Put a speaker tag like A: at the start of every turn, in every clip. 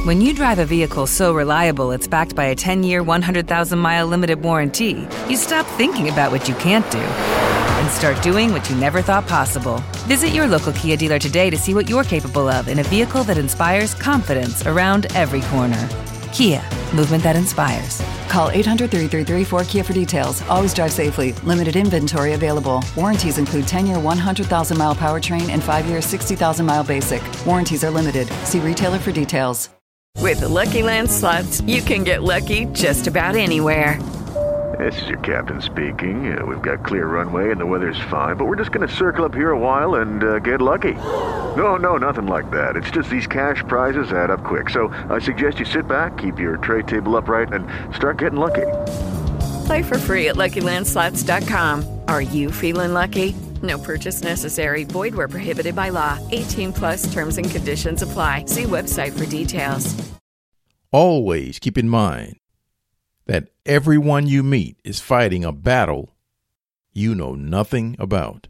A: When you drive a vehicle so reliable it's backed by a 10-year, 100,000-mile limited warranty, you stop thinking about what you can't do and start doing what you never thought possible. Visit your local Kia dealer today to see what you're capable of in a vehicle that inspires confidence around every corner. Kia, movement that inspires.
B: Call 800-333-4KIA for details. Always drive safely. Limited inventory available. Warranties include 10-year, 100,000-mile powertrain and 5-year, 60,000-mile basic. Warranties are limited. See retailer for details.
C: With the Lucky Land Slots, you can get lucky just about anywhere.
D: This is your captain speaking. We've got clear runway and the weather's fine, but we're just going to circle up here a while and get lucky. No, nothing like that. It's just these cash prizes add up quick. So I suggest you sit back, keep your tray table upright, and start getting lucky.
C: Play for free at LuckyLandSlots.com. Are you feeling lucky? No purchase necessary. Void where prohibited by law. 18+ terms and conditions apply. See website for details.
E: Always keep in mind that everyone you meet is fighting a battle you know nothing about.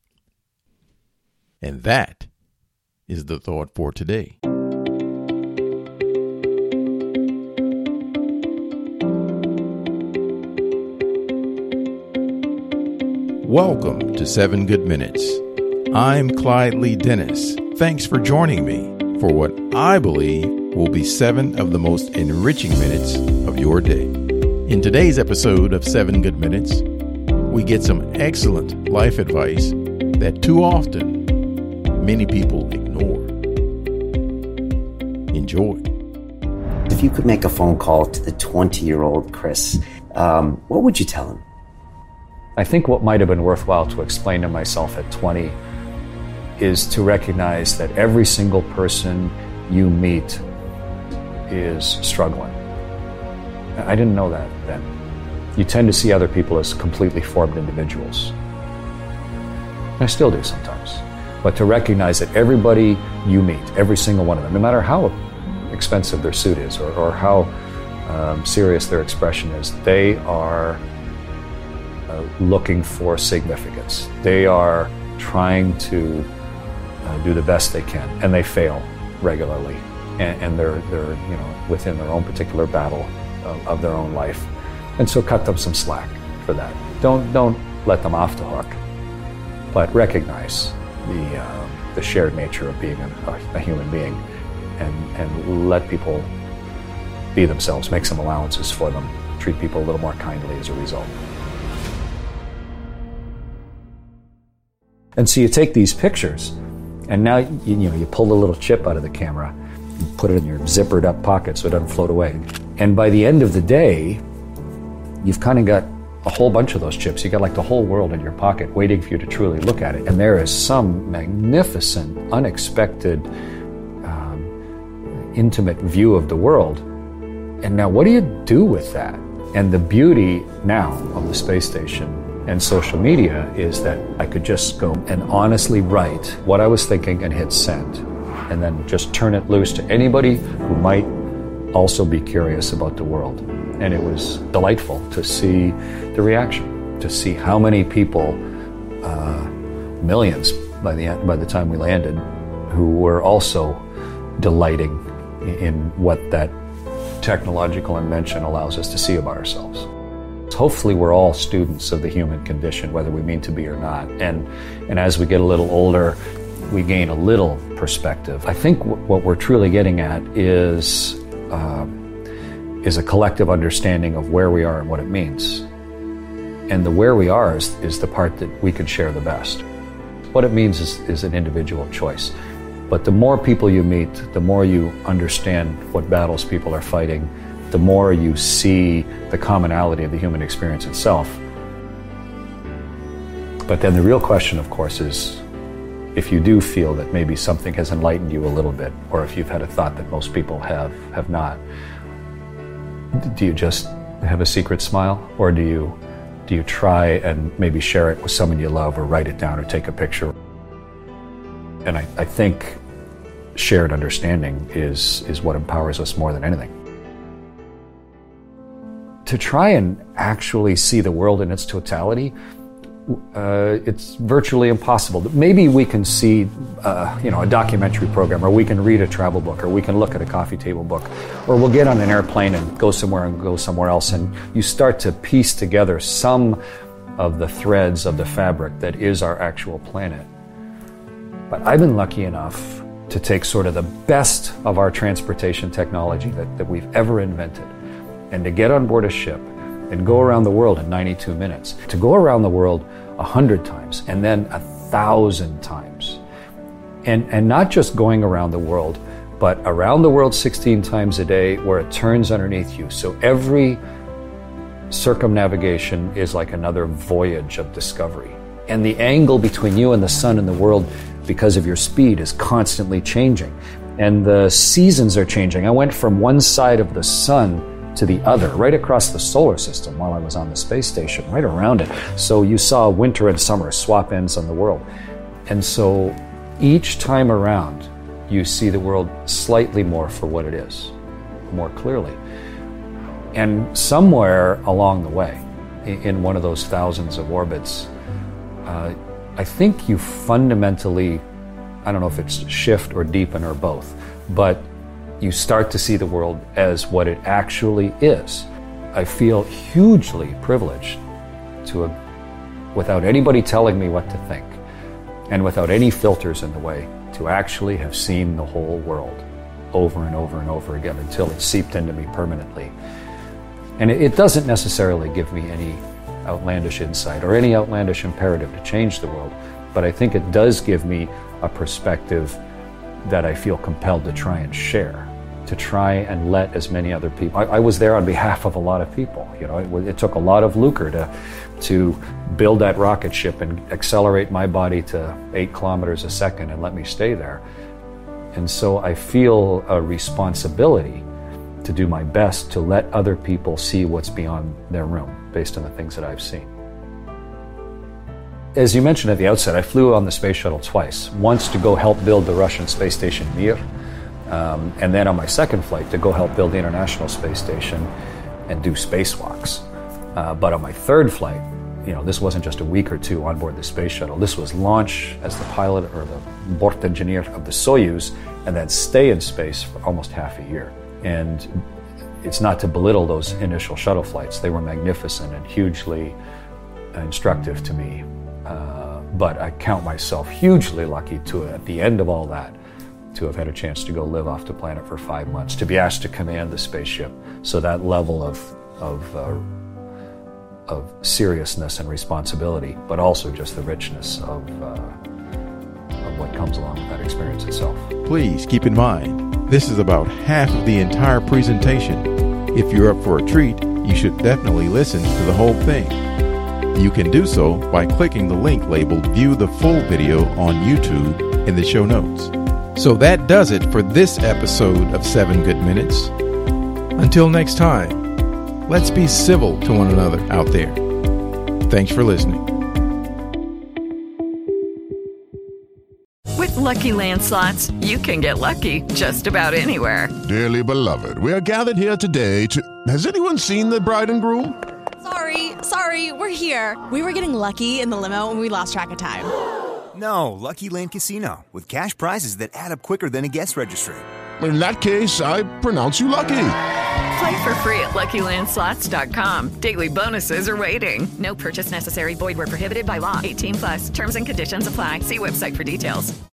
E: And that is the thought for today. Welcome to 7 Good Minutes. I'm Clyde Lee Dennis. Thanks for joining me for what I believe will be 7 of the most enriching minutes of your day. In today's episode of 7 Good Minutes, we get some excellent life advice that too often many people ignore. Enjoy.
F: If you could make a phone call to the 20-year-old Chris, what would you tell him?
G: I think what might have been worthwhile to explain to myself at 20 is to recognize that every single person you meet is struggling. I didn't know that then. You tend to see other people as completely formed individuals. I still do sometimes. But to recognize that everybody you meet, every single one of them, no matter how expensive their suit is or how serious their expression is, they are looking for significance. They are trying to do the best they can, and they fail regularly. And they're within their own particular battle of their own life. And so cut them some slack for that. Don't let them off the hook, but recognize the shared nature of being a human being, and let people be themselves, make some allowances for them, treat people a little more kindly as a result. And so you take these pictures, and now you pull the little chip out of the camera, you put it in your zippered up pocket so it doesn't float away. And by the end of the day, you've kind of got a whole bunch of those chips. You got like the whole world in your pocket waiting for you to truly look at it. And there is some magnificent, unexpected, intimate view of the world. And now what do you do with that? And the beauty now of the space station and social media is that I could just go and honestly write what I was thinking and hit send, and then just turn it loose to anybody who might also be curious about the world. And it was delightful to see the reaction, to see how many people, millions by the time we landed, who were also delighting in what that technological invention allows us to see about ourselves. Hopefully we're all students of the human condition, whether we mean to be or not. And as we get a little older, we gain a little perspective. I think what we're truly getting at is a collective understanding of where we are and what it means. And the where we are is the part that we can share the best. What it means is an individual choice. But the more people you meet, the more you understand what battles people are fighting, the more you see the commonality of the human experience itself. But then the real question, of course, is if you do feel that maybe something has enlightened you a little bit, or if you've had a thought that most people have not, do you just have a secret smile, or do you try and maybe share it with someone you love, or write it down, or take a picture? And I think shared understanding is what empowers us more than anything. To try and actually see the world in its totality, it's virtually impossible. Maybe we can see, a documentary program, or we can read a travel book, or we can look at a coffee table book, or we'll get on an airplane and go somewhere else, and you start to piece together some of the threads of the fabric that is our actual planet. But I've been lucky enough to take sort of the best of our transportation technology that we've ever invented, and to get on board a ship and go around the world in 92 minutes, to go around the world 100 times, and then 1,000 times. And not just going around the world, but around the world 16 times a day where it turns underneath you. So every circumnavigation is like another voyage of discovery. And the angle between you and the sun and the world, because of your speed, is constantly changing. And the seasons are changing. I went from one side of the sun to the other, right across the solar system while I was on the space station, right around it. So you saw winter and summer swap ends on the world. And so each time around, you see the world slightly more for what it is, more clearly. And somewhere along the way, in one of those thousands of orbits, I think you fundamentally, I don't know if it's shift or deepen or both, but you start to see the world as what it actually is. I feel hugely privileged to have, without anybody telling me what to think, and without any filters in the way, to actually have seen the whole world over and over and over again until it seeped into me permanently. And it doesn't necessarily give me any outlandish insight or any outlandish imperative to change the world, but I think it does give me a perspective that I feel compelled to try and share, to try and let as many other people. I was there on behalf of a lot of people. It took a lot of lucre to build that rocket ship and accelerate my body to 8 kilometers a second and let me stay there. And so I feel a responsibility to do my best to let other people see what's beyond their room based on the things that I've seen. As you mentioned at the outset, I flew on the space shuttle twice. Once to go help build the Russian space station Mir, and then on my second flight to go help build the International Space Station and do spacewalks. But on my third flight, this wasn't just a week or two on board the space shuttle. This was launch as the pilot or the Bort engineer of the Soyuz, and then stay in space for almost half a year. And it's not to belittle those initial shuttle flights. They were magnificent and hugely instructive to me. But I count myself hugely lucky to, at the end of all that, to have had a chance to go live off the planet for 5 months, to be asked to command the spaceship. So that level of seriousness and responsibility, but also just the richness of what comes along with that experience itself.
E: Please keep in mind, this is about half of the entire presentation. If you're up for a treat, you should definitely listen to the whole thing. You can do so by clicking the link labeled View the Full Video on YouTube in the show notes. So that does it for this episode of 7 Good Minutes. Until next time, let's be civil to one another out there. Thanks for listening.
C: With Lucky Land Slots, you can get lucky just about anywhere.
H: Dearly beloved, we are gathered here today to... Has anyone seen the bride and groom?
I: Sorry, we're here. We were getting lucky in the limo and we lost track of time.
J: No, Lucky Land Casino, with cash prizes that add up quicker than a guest registry.
H: In that case, I pronounce you lucky.
C: Play for free at LuckyLandSlots.com. Daily bonuses are waiting. No purchase necessary. Void where prohibited by law. 18+. Terms and conditions apply. See website for details.